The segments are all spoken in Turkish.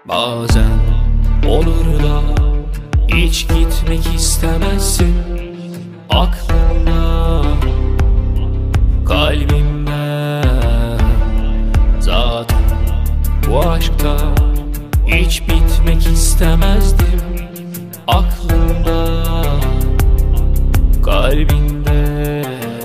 Bazen olur da hiç gitmek istemezsin. Aklımda, kalbimde, zaten bu aşkta hiç bitmek istemezdim. Aklımda, kalbinde.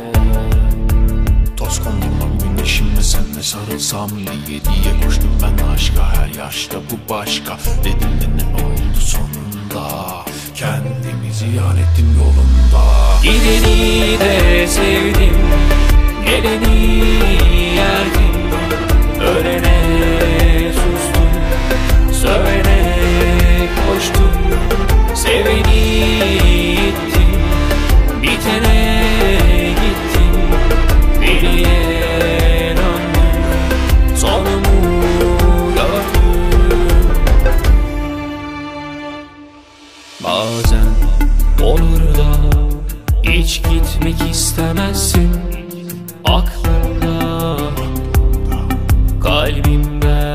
Toz kondurmam güneşimle senle sarılsam diye koştum ben aşka, her yaşta bu başka. Dedim de ne oldu sonunda, kendimi ziyan ettim yolumda. Gideni de sevdim, geleni yerdim. Ölene sustum, sövene koştum. Seveni ittim, bitene gittim. Deliye döndüm, sonumu gördüm. Bazen olur da hiç gitmek istemezsin. Aklımda, kalbimde.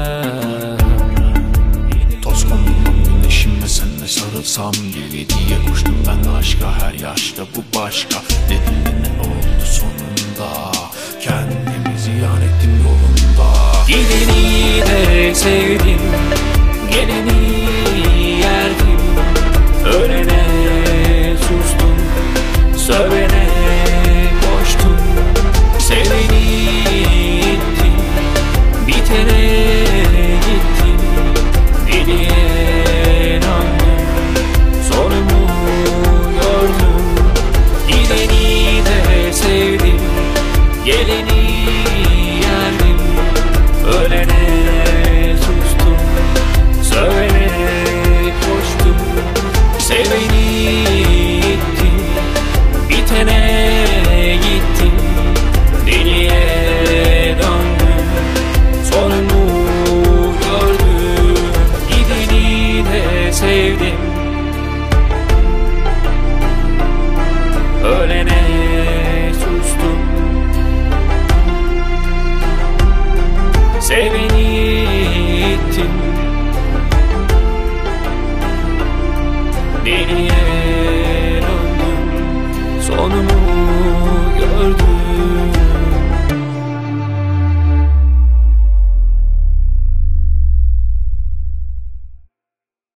Toz kondurmam güneşimle senle sarılsam diye koştum ben aşka, her yaşta bu başka. Dedim de ne oldu sonunda, kendimi ziyan ettim yolumda. Gideni de sevdim, geleni yerdim. Ölene sustum, sövene koştum. Seveni ittim, bitene gittim. Deliye döndüm, sonumu gördüm. Gideni de sevdim, geleni yerdim. Ölene sustum, sövene koştum. Seveni ittim, bitene gittim. Deliye döndüm, sonumu gördüm. Gideni de sevdim, ölene sustum. Seveni ittim, deliye döndüm, sonumu gördüm.